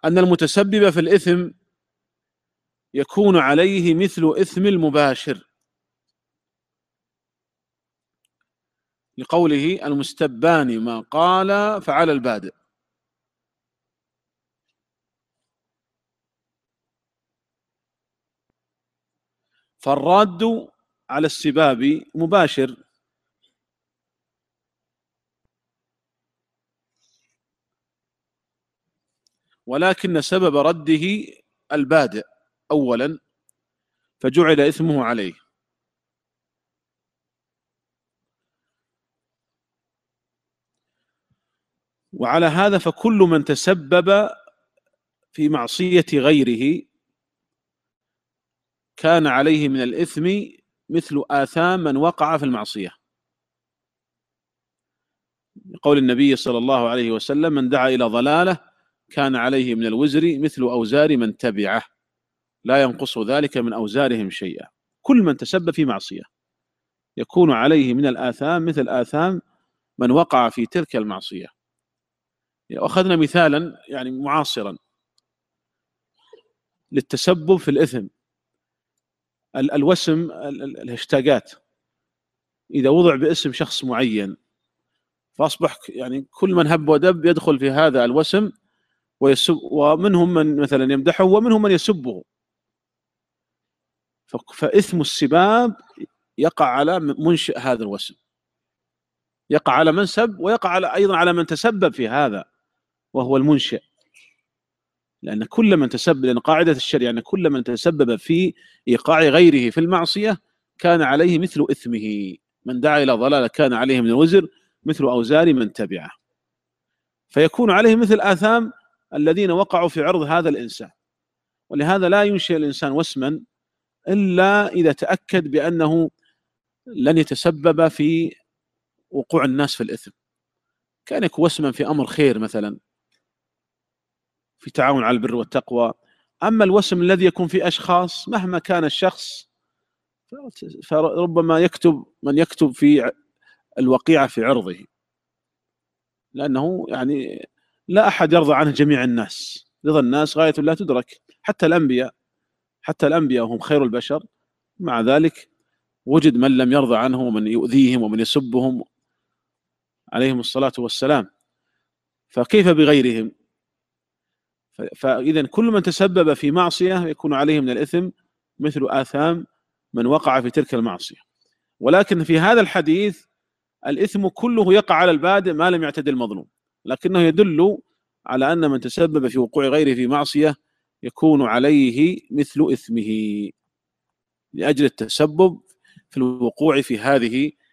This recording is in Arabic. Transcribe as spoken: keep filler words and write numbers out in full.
أن المتسبب في الإثم يكون عليه مثل إثم المباشر، لقوله المستبان ما قال فعلى البادئ. فالراد على السباب مباشر، ولكن سبب رده البادئ أولا، فجعل إثمه عليه. وعلى هذا فكل من تسبب في معصية غيره كان عليه من الإثم مثل آثام من وقع في المعصية، قول النبي صلى الله عليه وسلم: من دعا إلى ضلالة كان عليه من الوزر مثل أوزار من تبعه لا ينقص ذلك من أوزارهم شيئا. كل من تسبب في معصية يكون عليه من الآثام مثل آثام من وقع في تلك المعصية. أخذنا مثالا يعني معاصرا للتسبب في الإثم، الوسم، الهاشتاجات، إذا وضع باسم شخص معين فأصبح يعني كل من هب ودب يدخل في هذا الوسم ويسب، ومنهم من مثلا يمدحه ومنهم من يسبه. فإثم السباب يقع على منشئ هذا الوسم، يقع على من سب، ويقع على أيضا على من تسبب في هذا وهو المنشئ، لأن كل من تسبب، لأن قاعدة الشريعة أن كل من تسبب في إيقاع غيره في المعصية كان عليه مثل إثمه. من دعا إلى ضلالة كان عليه من الوزر مثل أوزار من تبعه، فيكون عليه مثل آثام الذين وقعوا في عرض هذا الإنسان. ولهذا لا ينشئ الإنسان وسما إلا إذا تأكد بأنه لن يتسبب في وقوع الناس في الإثم. كان يكون وسما في أمر خير مثلا، في تعاون على البر والتقوى. أما الوسم الذي يكون في أشخاص مهما كان الشخص فربما يكتب من يكتب في الوقيعة في عرضه، لأنه يعني لا أحد يرضى عنه جميع الناس، رضا الناس غاية لا تدرك. حتى الأنبياء حتى الأنبياء هم خير البشر، مع ذلك وجد من لم يرضى عنه ومن يؤذيهم ومن يسبهم عليهم الصلاة والسلام، فكيف بغيرهم؟ فإذا كل من تسبب في معصية يكون عليه من الإثم مثل آثام من وقع في تلك المعصية. ولكن في هذا الحديث الإثم كله يقع على البادئ ما لم يعتد المظلوم، لكنه يدل على أن من تسبب في وقوع غيره في معصية يكون عليه مثل إثمه لأجل التسبب في الوقوع في هذه